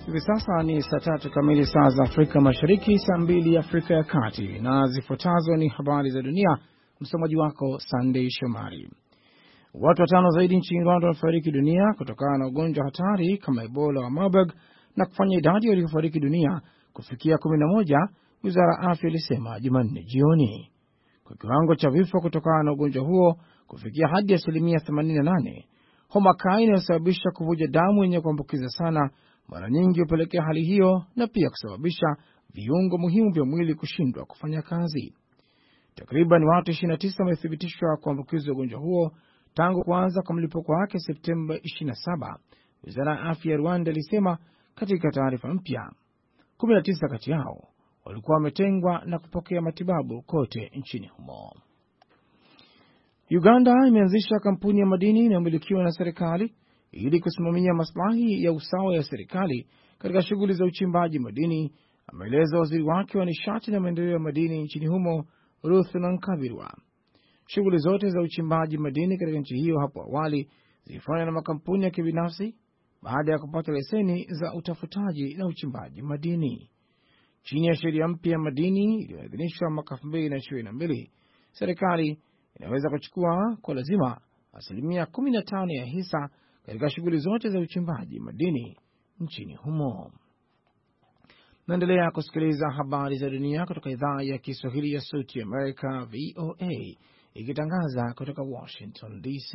Hivi sasa ni saa 3 kamili saa za Afrika Mashariki, saa 2 Afrika ya Kati, na zifuatazo ni habari za dunia. Msomaji wako Sunday Shomari. Watu 5 zaidi nchini Rwanda wamefariki dunia kutokana na ugonjwa hatari kama Ebola wa Marburg na kufanya idadi ya waliofariki dunia kufikia 11, Wizara ya Afya ilisema Jumanne jioni. Kwa kiwango cha vifo kutokana na ugonjwa huo kufikia hadi 88%, homa kali inayosababisha kuvuja damu yenye kuambukiza sana mara nyingi hupelekea hali hiyo na pia kusababisha viungo muhimu vya mwili kushindwa kufanya kazi. Takriban watu 29 wamethibitishwa kuambukizwa ugonjwa huo tangu kuanza kwa mlipuko wake Septemba 27, Wizara ya Afya ya Rwanda ilisema katika taarifa mpya. 19 kati yao walikuwa wametengwa na kupokea matibabu kote nchini humo. Uganda imeanzisha kampuni ya madini inayomilikiwa na serikali ili kusimamia maslahi ya usawa ya serikali katika shughuli za uchimbaji madini, ameeleza waziri wake wa nishati na maendeleo ya madini nchini humo, Ruth Nankabirwa. Shughuli zote za uchimbaji madini katika nchi hiyo hapo awali zilifanywa na makampuni ya kibinafsi baada ya kupata leseni za utafutaji na uchimbaji madini. Chini ya sheria mpya ya madini iliyoidhinishwa mwaka 2022, serikali inaweza kuchukua kwa lazima 15% ya hisa katika shughuli zote za uchimbaji madini nchini humo. Naendelea kusikiliza habari za dunia kutoka idhaa ya Kiswahili ya Sauti ya Amerika, VOA, ikitangaza kutoka Washington DC.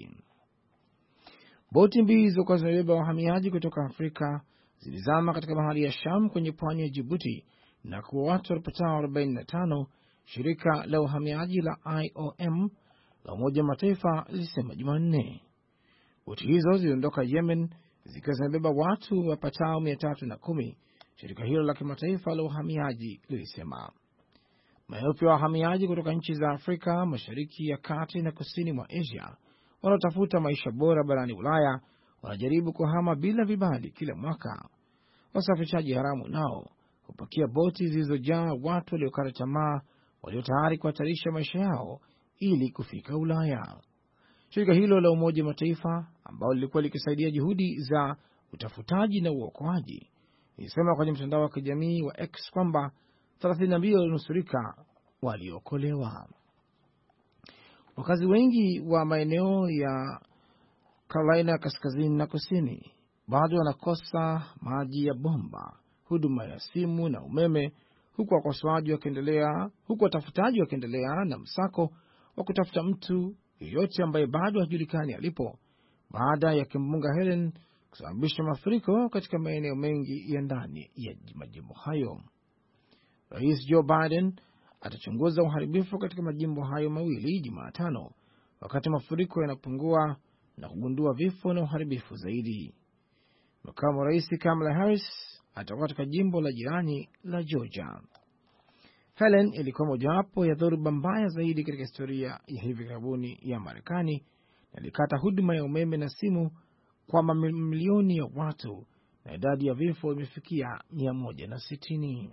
Boti mbili zilizokuwa zimebeba wahamiaji kutoka Afrika zilizama katika bahari ya Sham kwenye pwani ya Djibouti na kuwa watu walipatao 45, shirika la uhamiaji la IOM la Umoja wa Mataifa lilisema Jumanne. Boti hizo ziliondoka Yemen zikiwa zimebeba watu wapatao 310, shirika hilo la kimataifa la uhamiaji lilisema. Maelfu ya wahamiaji kutoka nchi za Afrika, Mashariki ya Kati na Kusini mwa Asia wanaotafuta maisha bora barani Ulaya wanajaribu kuhama bila vibali kila mwaka. Wasafirishaji haramu nao hupakia boti zilizojaa watu waliokata tamaa walio tayari kuhatarisha maisha yao ili kufika Ulaya. Shirika hilo la Umoja wa Mataifa ambalo lilikuwa likisaidia juhudi za utafutaji na uokoaji lilisema kwenye mtandao wa kijamii wa X kwamba 32 walinusurika waliokolewa. Wakazi wengi wa maeneo ya Carolina kaskazini na kusini bado wanakosa maji ya bomba, huduma ya simu na umeme, huku watafutaji wakiendelea na msako wa kutafuta mtu yeyote ambaye bado hajulikani alipo baada ya kimbunga Helen kusababisha mafuriko katika maeneo mengi ya ndani ya majimbo hayo. Rais Joe Biden atachunguza uharibifu katika majimbo hayo mawili Jumatano wakati mafuriko yanapungua na kugundua vifo na uharibifu zaidi. Makamu Rais Kamala Harris atakuwa katika jimbo la jirani la Georgia. Helen ilikuwa mojawapo ya dhoruba mbaya zaidi katika historia ya hivi karibuni ya Marekani na ilikata huduma ya umeme na simu kwa mamilioni ya watu na idadi ya vifo imefikia 160.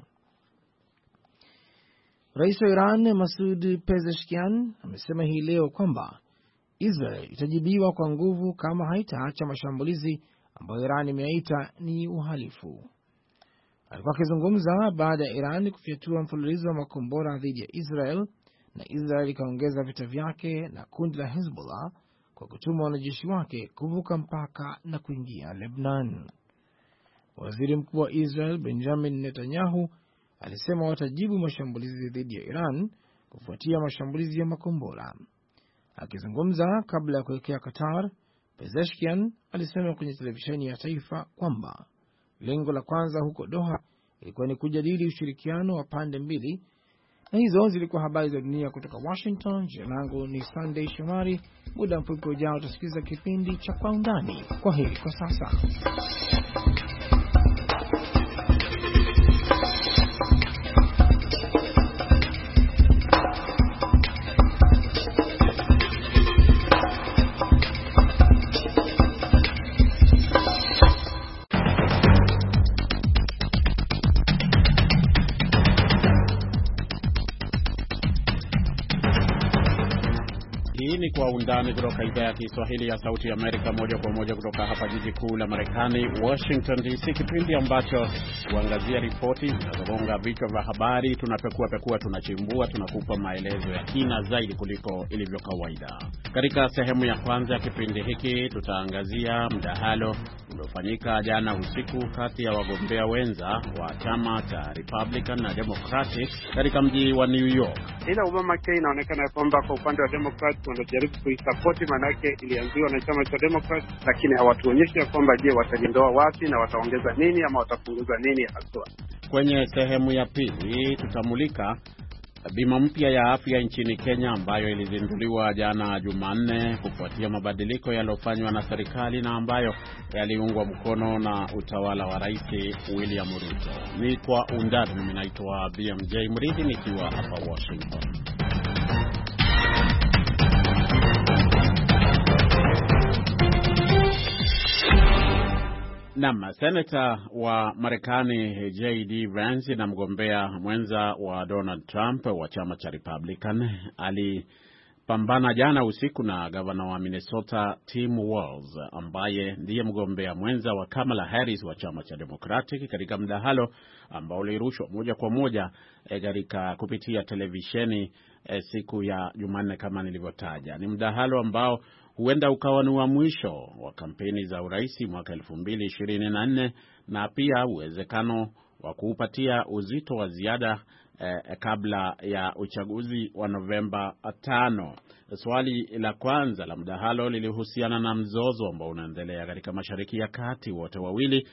Rais wa Iran Masoud Pezeshkian amesema hii leo kwamba Israel itajibiwa kwa nguvu kama haitaacha mashambulizi ambayo Iran imeyaita ni uhalifu. Alikuwa akizungumza baada ya Iran kufyatua mfululizo wa makombora dhidi ya Israel na Israel ikaongeza vita vyake na kundi la Hezbollah kwa kutuma wanajeshi wake kuvuka mpaka na kuingia Lebanon. Waziri Mkuu wa Israel Benjamin Netanyahu alisema watajibu mashambulizi dhidi ya Iran kufuatia mashambulizi ya makombora. Akizungumza kabla ya kuelekea Qatar, Pezeshkian alisema kwenye televisheni ya taifa kwamba lengo la kwanza huko Doha ilikuwa ni kujadili ushirikiano wa pande mbili. Na hizo zilikuwa habari za dunia kutoka Washington. Jina langu ni Sunday Shomari. Muda mfupi ujao utasikiza kipindi cha Kwa Undani. Kwa heri kwa sasa. Kwa Undani kutoka idhaa ya Kiswahili ya Sauti ya Amerika, moja kwa moja kutoka hapa jiji kuu la Marekani, Washington DC, kipindi ambacho huangazia ripoti zinazogonga vichwa vya habari. Tunapekua, tunachimbua, tunakupa maelezo ya kina zaidi kuliko ilivyo kawaida. Katika sehemu ya kwanza ya kipindi hiki tutaangazia mdahalo uliofanyika jana usiku kati ya wagombea wenza wa chama cha Republican na Democratic katika mji wa New York. Ila Obamacare inaonekana kwamba kwa upande wa Democrat wanajaribu kuisupport, manake ilianziwa na chama cha Democrat, lakini hawatuonyeshi kwamba je, watajiondoa wapi na wataongeza nini ama watapunguza nini haswa. Kwenye sehemu ya pili tutamulika bima mpya ya afya nchini Kenya ambayo ilizinduliwa jana Jumanne kufuatia mabadiliko yaliyofanywa na serikali na ambayo yaliungwa mkono na utawala wa Rais William Ruto. Ni Kwa Undani. Mimi naitwa BMJ Mridhi nikiwa hapa Washington. Senator wa Marekani J.D. Vance na mgombea mwenza wa Donald Trump wa chama cha Republican alipambana jana usiku na gavana wa Minnesota Tim Walz ambaye ndiye mgombea mwenza wa Kamala Harris wa chama cha Democratic katika mdahalo ambao ulirushwa moja kwa moja katika kupitia televisheni siku ya Jumanne kama nilivyotaja. Ni mdahalo ambao huenda ukawa ni wa mwisho wa kampeni za urais mwaka 2024 na pia uwezekano wa kuupatia uzito wa ziada kabla ya uchaguzi wa Novemba 5. Swali la kwanza la mdahalo lilihusiana na mzozo ambao unaendelea katika Mashariki ya Kati, wote wawili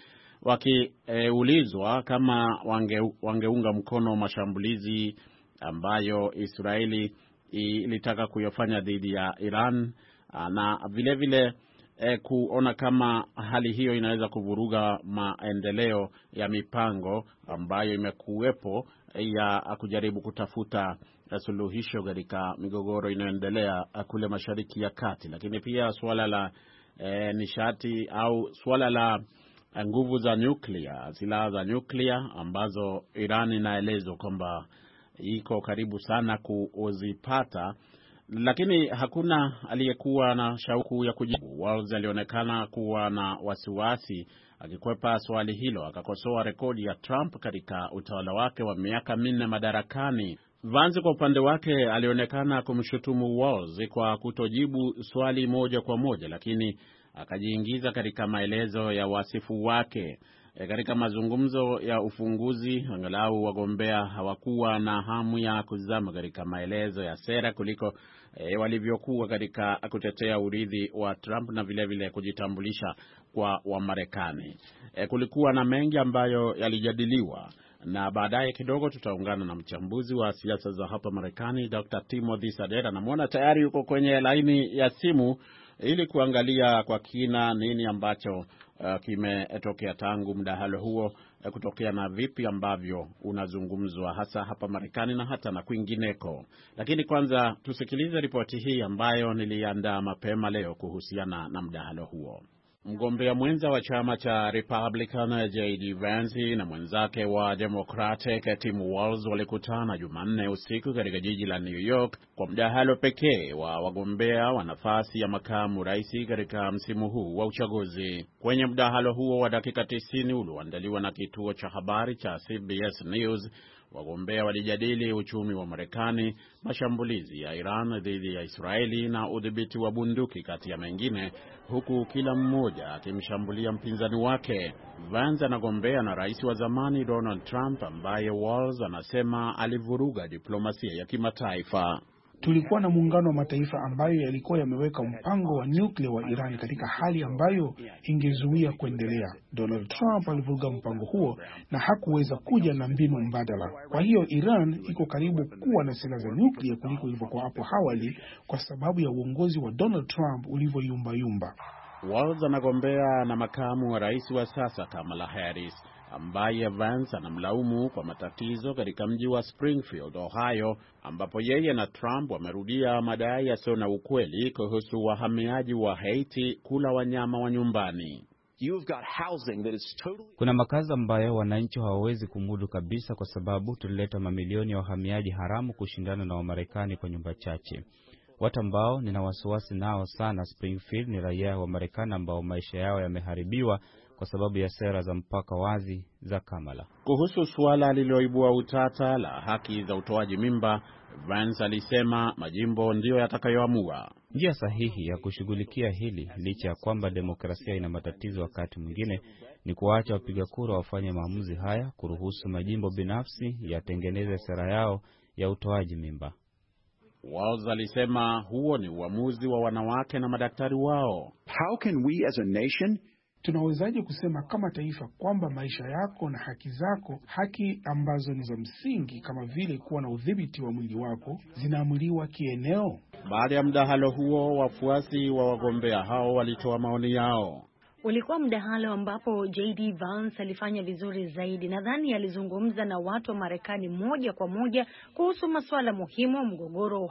wakiulizwa kama wangeunga mkono mashambulizi ambayo Israeli ilitaka kuyafanya dhidi ya Iran, na vile vile kuona kama hali hiyo inaweza kuvuruga maendeleo ya mipango ambayo imekuwepo ya kujaribu kutafuta suluhisho katika migogoro inayoendelea kule Mashariki ya Kati. Lakini pia suala la nishati au suala la nguvu za nyuklia, silaha za nyuklia ambazo Iran inaelezwa kwamba iko karibu sana kuzipata, lakini hakuna aliyekuwa na shauku ya kujibu. Walz alionekana kuwa na wasiwasi akikwepa swali hilo, akakosoa rekodi ya Trump katika utawala wake wa miaka 4 madarakani. Vance kwa upande wake alionekana kumshutumu Walz kwa kutojibu swali moja kwa moja, lakini akajiingiza katika maelezo ya wasifu wake. Katika mazungumzo ya ufunguzi, angalau wagombea hawakuwa na hamu ya kuzama katika maelezo ya sera kuliko walivyokuwa katika kutetea urithi wa Trump na vile vile kujitambulisha kwa Wamarekani. Kulikuwa na mengi ambayo yalijadiliwa, na baadaye kidogo tutaungana na mchambuzi wa siasa za hapa Marekani Dr. Timothy Sadera. Namuona tayari yuko kwenye laini ya simu ili kuangalia kwa kina nini ambacho kimetokea tangu mdahalo huo kutokea na vipi ambavyo unazungumzwa hasa hapa Marekani na hata na kwingineko. Lakini kwanza tusikilize ripoti hii ambayo niliandaa mapema leo kuhusiana na mdahalo huo. Mgombea mwenza wa chama cha Republican J.D. Vance na mwenzake wa Democratic Tim Walz walikutana Jumanne usiku katika jiji la New York kwa mdahalo pekee wa wagombea wa nafasi ya makamu rais katika msimu huu wa uchaguzi. Kwenye mdahalo huo wa dakika 90 ulioandaliwa na kituo cha habari cha CBS News, wagombea walijadili uchumi wa Marekani, mashambulizi ya Iran dhidi ya Israeli na udhibiti wa bunduki kati ya mengine, huku kila mmoja akimshambulia mpinzani wake. Vance anagombea na rais wa zamani Donald Trump ambaye Walz anasema alivuruga diplomasia ya kimataifa. Tulikuwa na muungano wa mataifa ambayo yalikuwa yameweka mpango wa nyuklia wa Iran katika hali ambayo ingezuia kuendelea. Donald Trump alivuruga mpango huo na hakuweza kuja na mbinu mbadala. Kwa hiyo Iran iko karibu kuwa na silaha za nyuklia kuliko ilivyokuwa hapo awali kwa sababu ya uongozi wa Donald Trump ulivyoyumbayumba. Walz anagombea na makamu wa rais wa sasa Kamala Harris ambaye Vance anamlaumu kwa matatizo katika mji wa Springfield, Ohio, ambapo yeye na Trump wamerudia madai yasiyo na ukweli kuhusu wahamiaji wa Haiti kula wanyama wa nyumbani. Kuna makazi ambayo wananchi hawawezi kumudu kabisa kwa sababu tulileta mamilioni ya wahamiaji haramu kushindana na Wamarekani kwa nyumba chache. Watu ambao nina wasiwasi nao sana Springfield ni raia wa Marekani ambao maisha yao yameharibiwa kwa sababu ya sera za mpaka wazi za Kamala. Kuhusu suala lililoibua utata la haki za utoaji mimba, Vance alisema majimbo ndiyo yatakayoamua. Njia sahihi ya kushughulikia hili, licha ya kwamba demokrasia ina matatizo wakati mwingine, ni kuacha wapiga kura wafanye maamuzi haya, kuruhusu majimbo binafsi yatengeneze sera yao ya utoaji mimba. Walz alisema huo ni uamuzi wa wanawake na madaktari wao. How can we as a nation, tunawezaje kusema kama taifa kwamba maisha yako na haki zako, haki ambazo ni za msingi kama vile kuwa na udhibiti wa mwili wako, zinaamuliwa kieneo? Baada ya mdahalo huo, wafuasi wa wagombea hao walitoa maoni yao. Ulikuwa mdahalo ambapo J.D. Vance alifanya vizuri zaidi. Nadhani alizungumza na watu wa Marekani moja kwa moja kuhusu masuala muhimu, mgogoro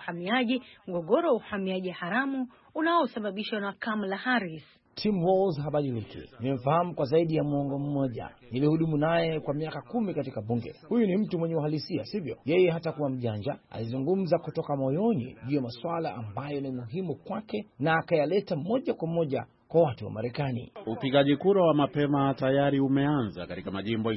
wa uhamiaji haramu unaosababishwa na Kamala Harris. Tim Walz habadiliki. Nimemfahamu kwa zaidi ya muongo mmoja. Nilihudumu naye kwa miaka 10 katika bunge. Huyu ni mtu mwenye uhalisia, sivyo? Yeye hatakuwa mjanja. Alizungumza kutoka moyoni juu ya masuala ambayo ni muhimu kwake na akayaleta moja kwa moja kwa watu wa Marekani. Upigaji kura wa mapema tayari umeanza katika majimbo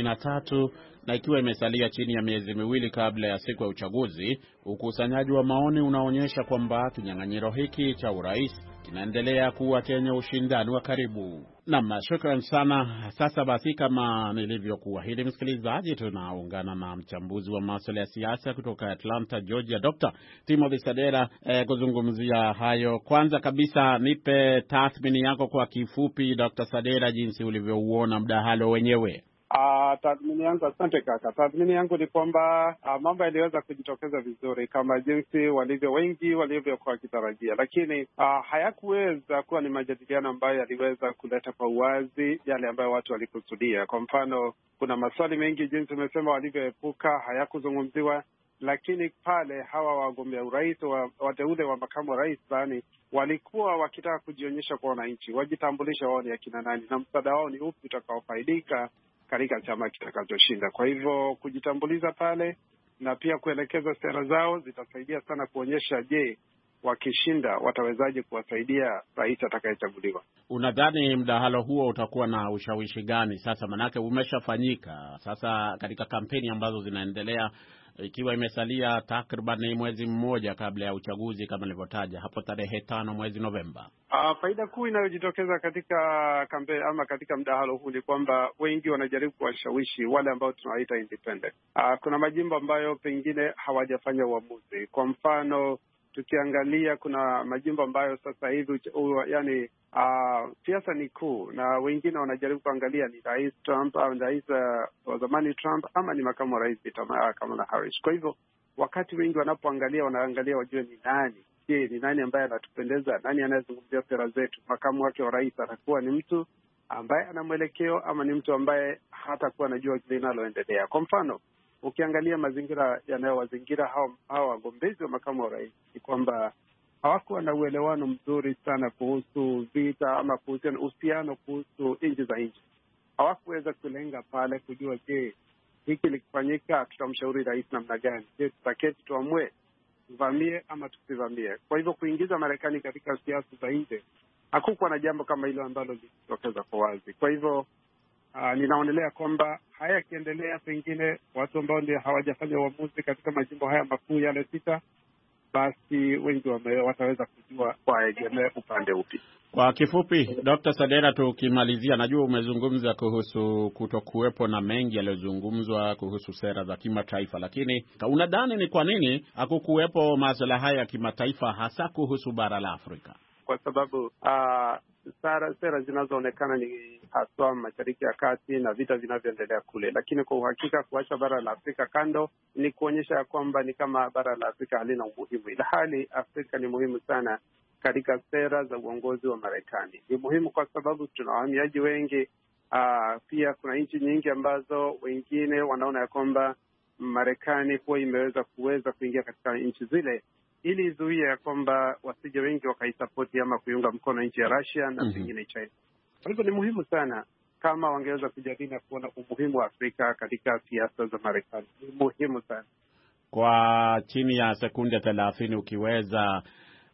23 na ikiwa imesalia chini ya miezi miwili kabla ya siku ya uchaguzi, ukusanyaji wa maoni unaonyesha kwamba kinyang'anyiro hiki cha urais kinaendelea kuwa chenye ushindani wa karibu. Naam, shukrani sana. Sasa basi, kama nilivyokuahidi msikilizaji, tunaungana na mchambuzi wa masuala ya siasa kutoka Atlanta, Georgia, Dr. Timothy Sadera kuzungumzia hayo. Kwanza kabisa, nipe tathmini yako kwa kifupi, Dr. Sadera, jinsi ulivyouona mdahalo wenyewe. Tathmini yangu, asante kaka. Tathmini yangu ni kwamba mambo yaliweza kujitokeza vizuri kama jinsi wengi walivyokuwa wakitarajia, lakini hayakuweza kuwa ni majadiliano ambayo yaliweza kuleta kwa uwazi yale ambayo watu walikusudia. Kwa mfano, kuna maswali mengi jinsi umesema walivyoepuka hayakuzungumziwa, lakini pale hawa wagombea urais wateule wa makamu wa rais walikuwa wakitaka kujionyesha kwa wananchi, wajitambulisha wao ni akina nani na msaada wao ni upi utakaofaidika katika chama kitakachoshinda. Kwa hivyo kujitambuliza pale na pia kuelekeza sera zao zitasaidia sana kuonyesha, je, wakishinda watawezaje kuwasaidia rais atakayechaguliwa. Unadhani mdahalo huo utakuwa na ushawishi gani sasa? Manake umeshafanyika sasa katika kampeni ambazo zinaendelea, ikiwa imesalia takriban mwezi mmoja kabla ya uchaguzi kama nilivyotaja hapo tarehe 5 mwezi Novemba. Faida kuu inayojitokeza katika kampeni ama katika mdahalo huu ni kwamba wengi wanajaribu kuwashawishi wale ambao tunawaita independent. Kuna majimbo ambayo pengine hawajafanya uamuzi. Kwa mfano, tukiangalia kuna majimbo ambayo sasa hivi siasa ni kuu na wengine wanajaribu kuangalia ni Rais Trump au rais wa zamani Trump ama ni makamu wa rais Kamala Harris. Kwa hivyo wakati wengi wanapoangalia wanaangalia wajue ni nani. Je, ni nani ambaye anatupendeza? Nani anayezungumzia sera zetu? Makamu wake wa rais atakuwa ni mtu ambaye ana mwelekeo ama ni mtu ambaye hatakuwa anajua linaloendelea? Kwa mfano, ukiangalia mazingira yanayowazingira hao wagombezi wa makamu wa rais ni kwamba hawakuwa na uelewano mzuri sana kuhusu vita ama kuhusu uhusiano kuhusu nchi za nchi. Hawakuweza kulenga pale kujua, je, hiki likifanyika tutamshauri rais namna gani? Je, tutaketi tuamue tuvamie ama tusivamie? Kwa hivyo kuingiza Marekani katika siasa za nje, hakukuwa na jambo kama hilo ambalo lilitokeza kwa wazi. Kwa hivyo ninaonelea kwamba haya yakiendelea, pengine watu ambao ndio hawajafanya uamuzi katika majimbo haya makuu yale 6, basi wengi wataweza kujua waegemee upande upi. Kwa kifupi, Dr. Sadera, tukimalizia, najua umezungumza kuhusu kutokuwepo na mengi yaliyozungumzwa kuhusu sera za kimataifa, lakini unadhani ni kwa nini hakukuwepo masuala haya ya kimataifa hasa kuhusu bara la Afrika? Kwa sababu sera zinazoonekana ni haswa Mashariki ya Kati na vita vinavyoendelea kule, lakini kwa uhakika kuacha bara la Afrika kando ni kuonyesha kwamba ni kama bara la Afrika halina umuhimu, ila hali Afrika ni muhimu sana katika sera za uongozi wa Marekani. Ni muhimu kwa sababu tuna wahamiaji wengi. Pia kuna nchi nyingi ambazo wengine wanaona ya kwamba Marekani kuwa imeweza kuingia katika nchi zile ili izuie ya kwamba wasije wengi wakaisapoti ama kuiunga mkono nchi ya Russia na pengine China. Kwa hivyo ni muhimu sana kama wangeweza kujadili na kuona umuhimu wa Afrika katika siasa za Marekani. Ni muhimu sana. Kwa chini ya sekunde 30 ukiweza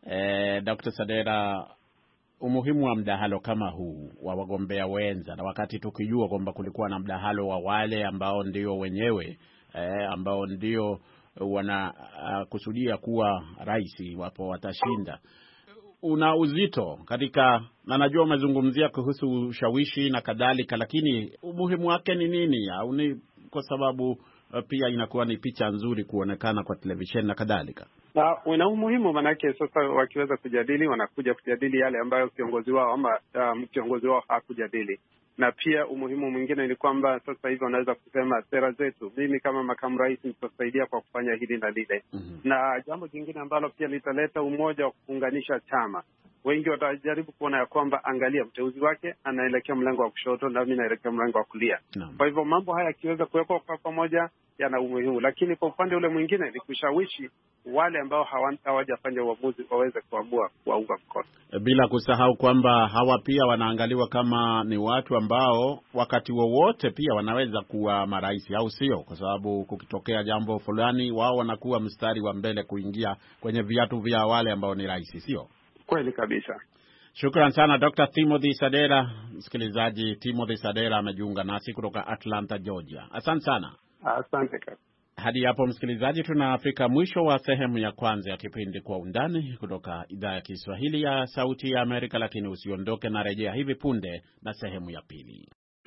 Dr. Sadera, umuhimu wa mdahalo kama huu wa wagombea wenza, na wakati tukijua kwamba kulikuwa na mdahalo wa wale ambao ndio wenyewe ambao ndio wanakusudia kuwa rais wapo watashinda, una uzito katika, na najua umezungumzia kuhusu ushawishi na kadhalika, lakini umuhimu wake ni nini? Au ni kwa sababu pia inakuwa ni picha nzuri kuonekana kwa televisheni na kadhalika? Una umuhimu, manake sasa wakiweza kujadili, wanakuja kujadili yale ambayo kiongozi wao ama kiongozi wao hakujadili. Na pia umuhimu mwingine ni kwamba sasa hivi wanaweza kusema sera zetu, mimi kama makamu rais nitasaidia kwa kufanya hili na lile. Na jambo jingine ambalo pia litaleta umoja wa kuunganisha chama. Wengi watajaribu kuona ya kwamba angalia, mteuzi wake anaelekea mlango wa kushoto na mimi naelekea mlango wa kulia. Kwa hivyo mambo haya yakiweza kuwekwa kwa pamoja yana umuhimu, lakini kwa upande ule mwingine ni kushawishi wale ambao hawajafanya uamuzi waweze kuamua kuwaunga mkono. Bila kusahau kwamba hawa pia wanaangaliwa kama ni watu ambao wakati wowote pia wanaweza kuwa marais, au sio? Kwa sababu kukitokea jambo fulani, wao wanakuwa mstari wa mbele kuingia kwenye viatu vya wale ambao ni rais, sio? Kweli kabisa. Shukran sana Dr. Timothy Sadera. Msikilizaji, Timothy Sadera amejiunga nasi kutoka Atlanta, Georgia. Asante sana. Asante kaka. Hadi hapo msikilizaji, tunafika mwisho wa sehemu ya kwanza ya kipindi Kwa Undani kutoka idhaa ya Kiswahili ya Sauti ya Amerika, lakini usiondoke, na rejea hivi punde na sehemu ya pili.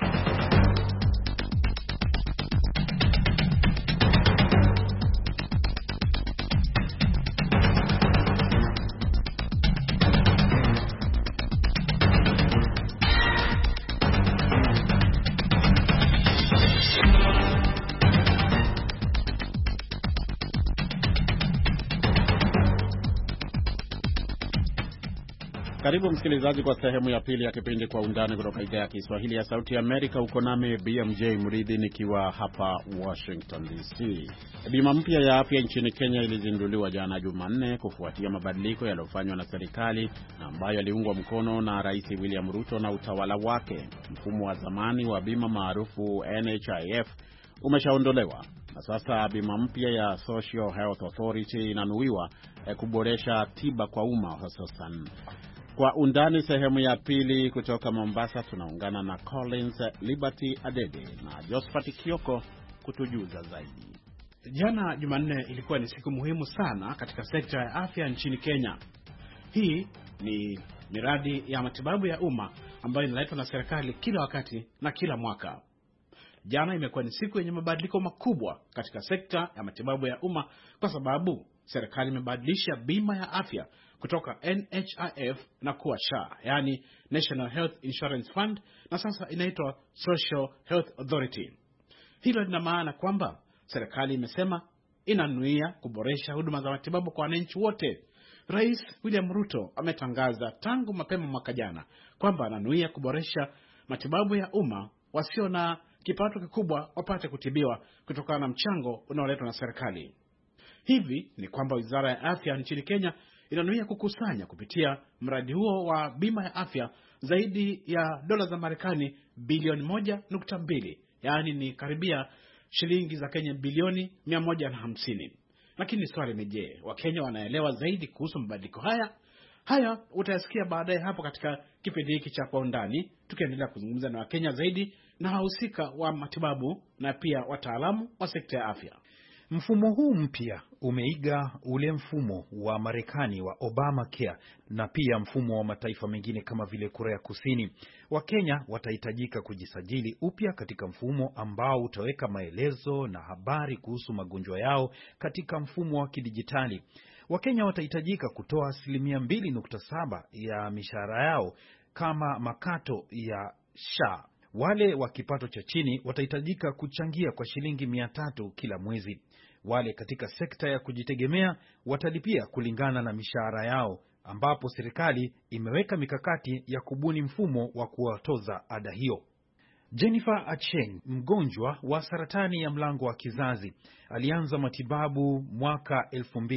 Karibu msikilizaji kwa sehemu ya pili ya kipindi Kwa Undani kutoka idhaa ya Kiswahili ya Sauti ya Amerika. Uko nami BMJ Mridhi nikiwa hapa Washington DC. Bima mpya ya afya nchini Kenya ilizinduliwa jana Jumanne kufuatia mabadiliko yaliyofanywa na serikali na ambayo yaliungwa mkono na Rais William Ruto na utawala wake. Mfumo wa zamani wa bima maarufu NHIF umeshaondolewa na sasa bima mpya ya Social Health Authority inanuiwa kuboresha tiba kwa umma hususan. Kwa Undani sehemu ya pili kutoka Mombasa, tunaungana na Collins Liberty Adede na Josephat Kioko kutujuza zaidi. Jana Jumanne ilikuwa ni siku muhimu sana katika sekta ya afya nchini Kenya. Hii ni miradi ya matibabu ya umma ambayo inaletwa na serikali kila wakati na kila mwaka. Jana imekuwa ni siku yenye mabadiliko makubwa katika sekta ya matibabu ya umma kwa sababu serikali imebadilisha bima ya afya kutoka NHIF na kuwa SHA, yani National Health Insurance Fund, na sasa inaitwa Social Health Authority. Hilo lina maana kwamba serikali imesema inanuia kuboresha huduma za matibabu kwa wananchi wote. Rais William Ruto ametangaza tangu mapema mwaka jana kwamba ananuia kuboresha matibabu ya umma, wasio na kipato kikubwa wapate kutibiwa kutokana na mchango unaoletwa na serikali. Hivi ni kwamba Wizara ya Afya nchini Kenya inanuia kukusanya kupitia mradi huo wa bima ya afya zaidi ya dola za Marekani bilioni 1.2, yaani ni karibia shilingi za Kenya bilioni 150. Lakini swali ni je, Wakenya wanaelewa zaidi kuhusu mabadiliko haya? Haya utayasikia baadaye hapo katika kipindi hiki cha Kwa Undani, tukiendelea kuzungumza na Wakenya zaidi na wahusika wa matibabu na pia wataalamu wa sekta ya afya. Mfumo huu mpya umeiga ule mfumo wa Marekani wa Obamacare na pia mfumo wa mataifa mengine kama vile Korea Kusini. Wakenya watahitajika kujisajili upya katika mfumo ambao utaweka maelezo na habari kuhusu magonjwa yao katika mfumo wa kidijitali. Wakenya watahitajika kutoa 2.7% ya mishahara yao kama makato ya SHA. Wale wa kipato cha chini watahitajika kuchangia kwa shilingi 300 kila mwezi. Wale katika sekta ya kujitegemea watalipia kulingana na mishahara yao, ambapo serikali imeweka mikakati ya kubuni mfumo wa kuwatoza ada hiyo. Jennifer Acheng, mgonjwa wa saratani ya mlango wa kizazi, alianza matibabu mwaka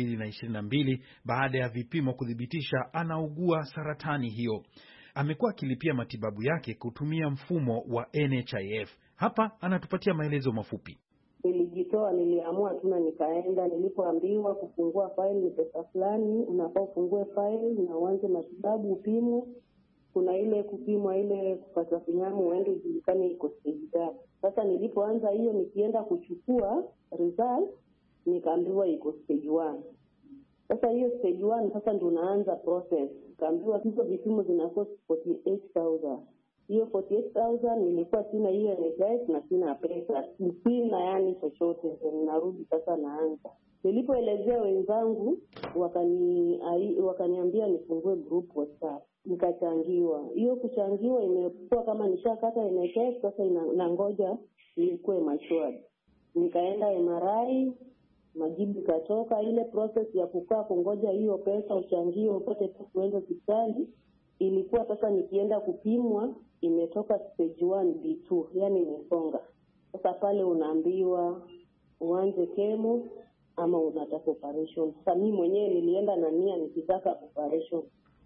2022 baada ya vipimo kuthibitisha anaugua saratani hiyo. Amekuwa akilipia matibabu yake kutumia mfumo wa NHIF. Hapa anatupatia maelezo mafupi. nilijitoa, niliamua tu na nikaenda. Nilipoambiwa kufungua file ni pesa fulani, unafaa ufungue file na uanze matibabu, upimwe. Kuna ile kupimwa, ile kupata finyamu uende ujulikane iko stage gani. Sasa nilipoanza hiyo, nikienda kuchukua result nikaambiwa iko stage 1. Sasa hiyo stage 1 sasa ndio naanza process. Kaambiwa hizo vipimo zinakosa 48,000. Hiyo 48,000 nilikuwa sina hiyo NHIF na sina pesa. Sina yani chochote, ninarudi sasa naanza. Nilipoelezea wenzangu wakaniambia nifungue group WhatsApp. Nikachangiwa. Hiyo kuchangiwa imekuwa kama nishakata NHIF, sasa nangoja nikuwe matured. Nikaenda MRI, majibu katoka. Ile process ya kukaa kungoja hiyo pesa uchangiwe upate pesa kuenda hospitali ilikuwa sasa nikienda kupimwa imetoka stage 1B2, yani imesonga. Sasa pale unaambiwa uanze chemo ama unataka operation. Sasa mimi mwenyewe nilienda na nia nikitaka operation.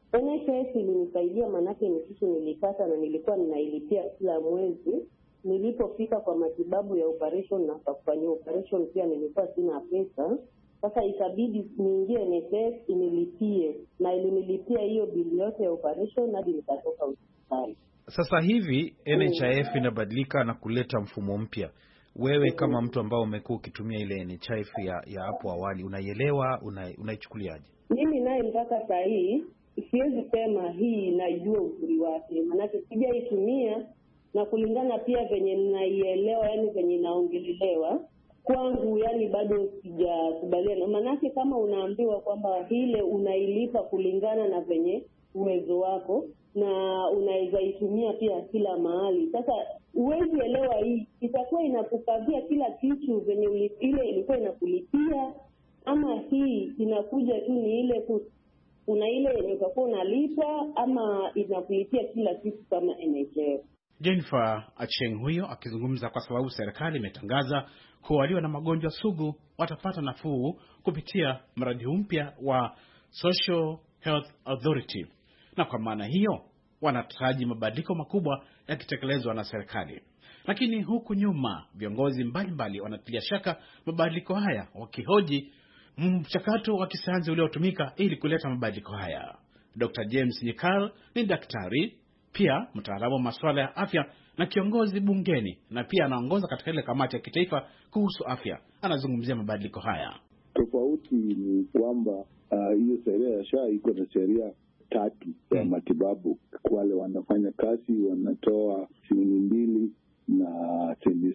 NHS ilinisaidia, manake ni kitu nilikata na nilikuwa ninailipia kila mwezi. Nilipofika kwa matibabu ya operation na kufanyia operation pia nilikuwa sina pesa. Sasa ikabidi niingie NHS inilipie, na ilinilipia hiyo bili yote ya operation hadi nikatoka hospitali. Sasa hivi NHIF inabadilika na kuleta mfumo mpya. Wewe kama mtu ambao umekuwa ukitumia ile NHIF ya hapo awali, unaielewa, unaichukuliaje? Mimi naye mpaka saa hii siwezi sema hii najua uzuri wake, manake sijaitumia, na kulingana pia venye ninaielewa, yani venye inaongelelewa kwangu, yani bado sijakubaliana. Manake kama unaambiwa kwamba ile unailipa kulingana na venye uwezo wako na unaweza itumia pia kila mahali. Sasa uwezi elewa hii itakuwa inakukavia kila kitu venye ile ilikuwa inakulipia, ama hii inakuja tu ni ile kuna ile yenye utakuwa unalipa ama inakulipia kila kitu kama NHF. Jennifer Acheng huyo akizungumza kwa sababu serikali imetangaza kuwa walio na magonjwa sugu watapata nafuu kupitia mradi mpya wa Social Health Authority, na kwa maana hiyo wanataraji mabadiliko makubwa yakitekelezwa na serikali. Lakini huku nyuma viongozi mbalimbali wanatilia shaka mabadiliko haya, wakihoji mchakato wa kisayansi uliotumika ili kuleta mabadiliko haya. Dr. James Nyikal ni daktari, pia mtaalamu wa masuala ya afya na kiongozi bungeni, na pia anaongoza katika ile kamati ya kitaifa kuhusu afya. Anazungumzia mabadiliko haya. Tofauti ni kwamba hiyo sheria ya SHA iko na sheria 3 ya matibabu. Wale wanafanya kazi wanatoa shilingi 2 na senti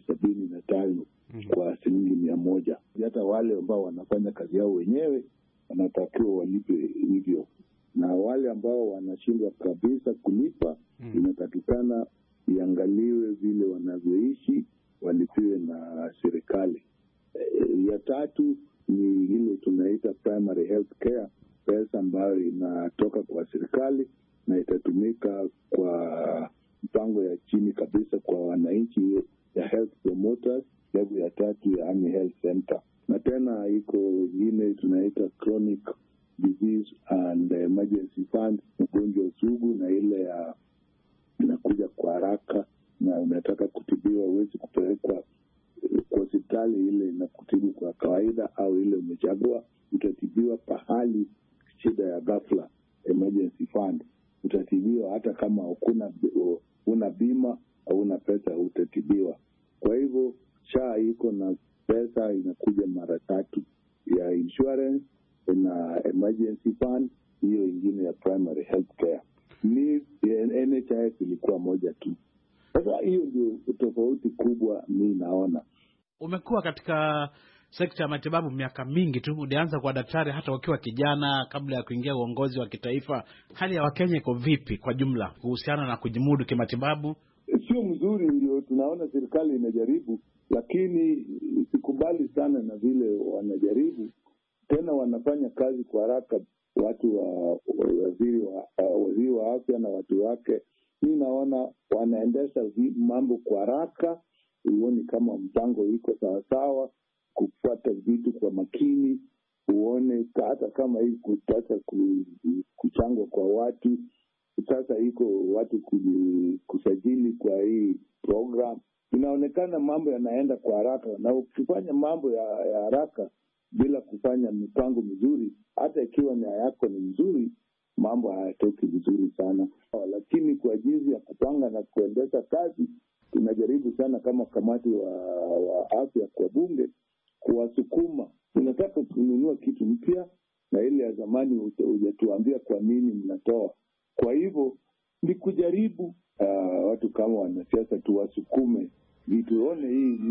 75 kwa shilingi 100. Hata wale ambao wanafanya kazi yao wenyewe wanatakiwa walipe hivyo, na wale ambao wanashindwa kabisa kulipa inatakikana iangaliwe vile wanavyoishi, walipiwe na serikali. Ya 3 ni ile tunaita primary health care, pesa ambayo inatoka kwa serikali na itatumika kwa mpango ya chini kabisa kwa wananchi ya health promoters, level ya 3 ya Army Health Center. Na tena iko ingine tunaita chronic disease and emergency fund, ugonjwa sugu, na ile ya inakuja kwa haraka na unataka kutibiwa uwezi kupelekwa kwa hospitali ile inakutibu kwa kawaida, au ile umechagua utatibiwa pahali shida ya ghafla, emergency fund. Utatibiwa hata kama una bima au una pesa utatibiwa. Kwa hivyo SHA iko na pesa inakuja mara 3 ya insurance na emergency fund, hiyo ingine ya primary health care. Ni NHIF ilikuwa moja tu. Sasa hiyo ndio tofauti kubwa mimi naona. Umekuwa katika sekta ya matibabu miaka mingi tu, ulianza kwa daktari hata wakiwa kijana kabla ya kuingia uongozi wa kitaifa. Hali ya Wakenya iko vipi kwa jumla kuhusiana na kujimudu kimatibabu? Sio mzuri, ndio tunaona serikali inajaribu, lakini sikubali sana na vile wanajaribu. Tena wanafanya kazi kwa haraka, watu wa waziri wa afya na watu wake. Mimi naona wanaendesha mambo kwa haraka, uone kama mpango iko sawasawa, kufuata vitu kwa makini, uone hata kama hii kutaka kuchangwa kwa watu. Sasa iko watu kusajili kwa hii program, Inaonekana mambo yanaenda kwa haraka, na ukifanya mambo ya haraka bila kufanya mipango mizuri, hata ikiwa nia yako ni mzuri, mambo hayatoki vizuri sana. Lakini kwa jinsi ya kupanga na kuendesha kazi, tunajaribu sana kama kamati wa afya kwa bunge kuwasukuma. Tunataka kununua kitu mpya na ile ya zamani hujatuambia kwa nini mnatoa. Kwa hivyo ni kujaribu watu kama wanasiasa tuwasukume tuone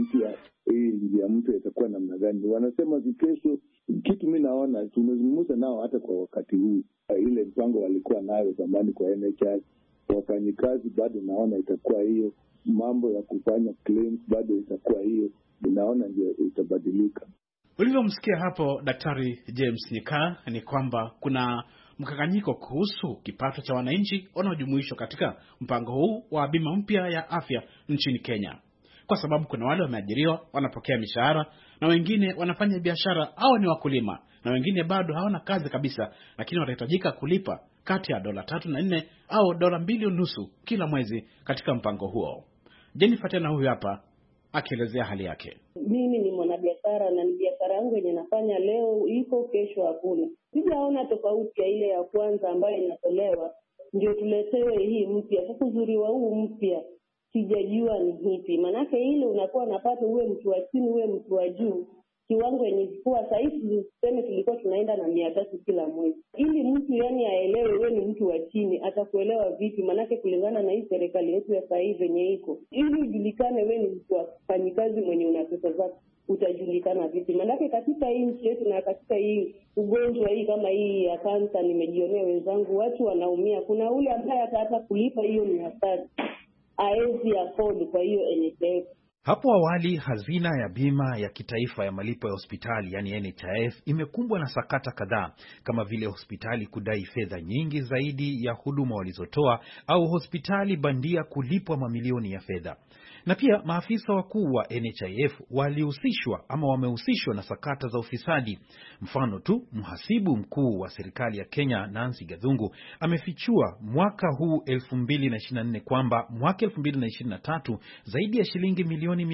hii njia mpya itakuwa namna gani. Wanasema kesho, kitu mimi naona tumezungumza nao hata kwa wakati huu, ile mpango walikuwa nayo zamani kwa NHS, wafanyikazi bado naona itakuwa hiyo, mambo ya kufanya claims bado itakuwa hiyo, ninaona ndio itabadilika. Ulivyomsikia hapo Daktari James Nyikal ni kwamba kuna mkanganyiko kuhusu kipato cha wananchi wanaojumuishwa katika mpango huu wa bima mpya ya afya nchini Kenya, kwa sababu kuna wale wameajiriwa wanapokea mishahara, na wengine wanafanya biashara au ni wakulima, na wengine bado hawana kazi kabisa, lakini watahitajika kulipa kati ya $3 na $4 au $2.5 kila mwezi katika mpango huo. Jennifer tena huyu hapa akielezea hali yake. Mimi ni mwanabiashara na ni biashara yangu yenye nafanya leo iko, kesho hakuna. Sijaona tofauti ya ile ya kwanza ambayo inatolewa ndio tuletewe hii mpya. Sasa uzuri wa huu mpya sijajua ni hipi. Manake ile unakuwa napata uwe mtu wa chini uwe mtu wa juu. Kiwango yenye ilikuwa sasa hivi tuseme tulikuwa tunaenda na 300 kila mwezi. Ili mtu yani aelewe wewe ni mtu wa chini, atakuelewa vipi? Manake kulingana na hii serikali yetu ya sasa hivi yenye iko, ili ujulikane wewe ni mtu wa mfanyikazi mwenye una pesa zako, utajulikana vipi? Manake katika hii nchi yetu na katika hii ugonjwa hii kama hii ya kansa, nimejionea wenzangu watu wanaumia. Kuna ule ambaye ataweza kulipa hiyo 300 haezi afford kwa hiyo NHIF. Hapo awali hazina ya bima ya kitaifa ya malipo ya hospitali yani NHIF imekumbwa na sakata kadhaa, kama vile hospitali kudai fedha nyingi zaidi ya huduma walizotoa au hospitali bandia kulipwa mamilioni ya fedha. Na pia maafisa wakuu wa NHIF walihusishwa ama wamehusishwa na sakata za ufisadi. Mfano tu, mhasibu mkuu wa serikali ya Kenya Nancy Gathungu amefichua mwaka huu 2024 kwamba mwaka 2023 zaidi ya shilingi milioni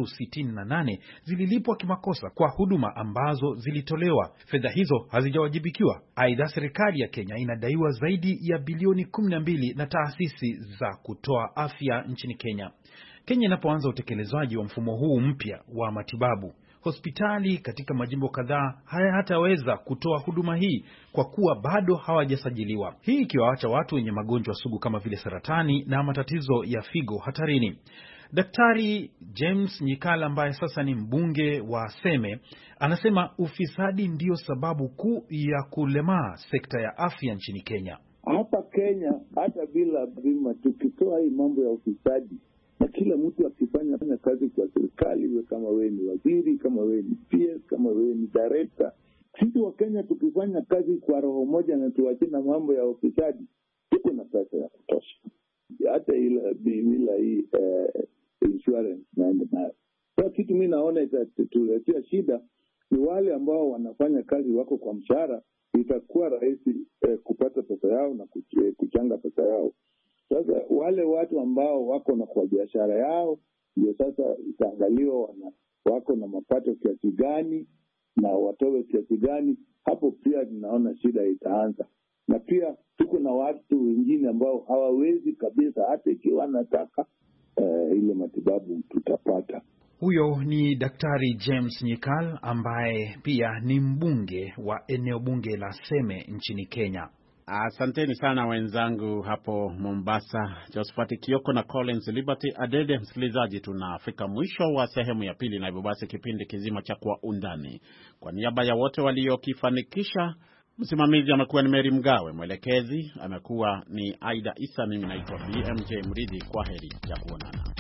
368 zililipwa kimakosa kwa huduma ambazo zilitolewa. Fedha hizo hazijawajibikiwa. Aidha, serikali ya Kenya inadaiwa zaidi ya bilioni 12 na taasisi za kutoa afya nchini Kenya. Kenya inapoanza utekelezaji wa mfumo huu mpya wa matibabu, hospitali katika majimbo kadhaa hataweza kutoa huduma hii kwa kuwa bado hawajasajiliwa. Hii ikiwaacha watu wenye magonjwa sugu kama vile saratani na matatizo ya figo hatarini. Daktari James Nyikal ambaye sasa ni mbunge wa Seme anasema ufisadi ndio sababu kuu ya kulemaa sekta ya afya nchini Kenya. Hapa Kenya hata bila bima tukitoa hii mambo ya ufisadi, na kila mtu akifanya kazi kwa serikali, kama wewe ni waziri, kama wewe ni PS, kama wewe ni director, sisi wa Kenya tukifanya kazi kwa roho moja na tuachane na mambo ya ufisadi, tuko na pesa ya kutosha. Hata bila hii insurance na kwa kitu mimi naona itatuletea shida ni wale ambao wanafanya kazi wako kwa mshahara, itakuwa rahisi kupata pesa yao na kuchanga pesa yao. Sasa wale watu ambao wako na kwa biashara yao ndio sasa itaangaliwa wako na mapato kiasi gani na watoe kiasi gani. Hapo pia ninaona shida itaanza. Na pia tuko na watu wengine ambao hawawezi kabisa, hata ikiwa wanataka ile matibabu tutapata. Huyo ni Daktari James Nyikal ambaye pia ni mbunge wa eneo bunge la Seme nchini Kenya. Asanteni sana wenzangu hapo Mombasa, Josephat Kioko na Collins Liberty Adede. Msikilizaji, tunafika mwisho wa sehemu ya pili, na hivyo basi kipindi kizima cha Kwa Undani, kwa niaba ya wote waliokifanikisha, msimamizi amekuwa ni Mary Mgawe, mwelekezi amekuwa ni Aida Isa, mimi naitwa BMJ Mridhi. Kwa heri ya kuonana.